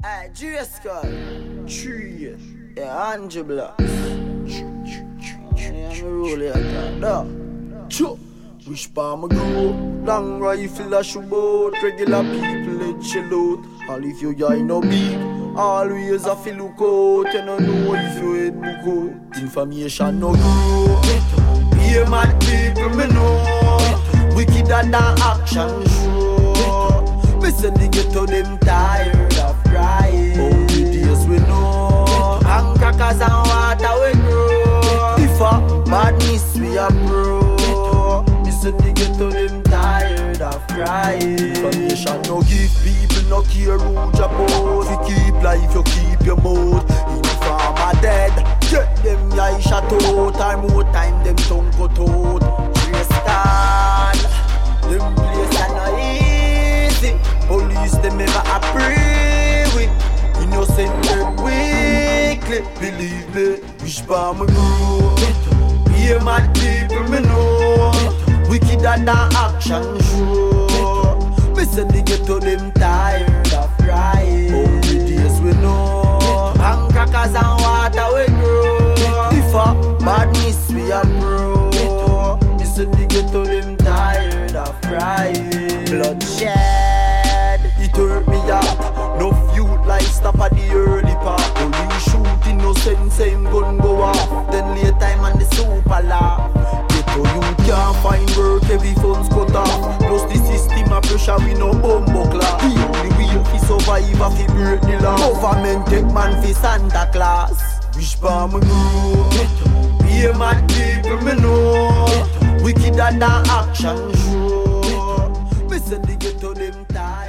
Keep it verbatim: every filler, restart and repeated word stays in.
Hey, J-Skull. Tree. Yeah, Andrew Blocks. Yeah, I'm rolling at that. Choo. Wish palm a grow. Long rifle a shoot boat. Regular people let chill out. All if you guy no beat. Always a feel look out. You don't know if you head book out. Information no grow. Be mad people me know. Wickeder than action show. Me say the ghetto them tired of crying. All the days we know. And crackers and water we grow. If a badness we a grow. Me say the ghetto them tired of crying. Information no give people no care who drop out. You keep life you keep your mouth. Inform a dead. Get them eye shut out. Time more time them tongue cut out. J-Skull. Them place are not easy. Police them never agree with. Innocent them weakly. Believe me, wish palm a grow. Be mad people me know. Wickeder than action show. Me say the ghetto them tired of crying. All the days we know. And crackers and water we grow. If a badness we a grow. Me say the ghetto them tired of crying. Bloodshed, it hurt me out. No youth like stop at the early part. Police shoot innocent, same gun go off. Then late time and the super laugh. Ghetto you can't find work, heavy funds cut off. Plus the system of pressure we no bumbo class. The only way fi survive a fi break the law. Government take man fi Santa Claus. Wish palm a grow. Be mad people me know. Wickeder than action show. Me say the ghetto them tired.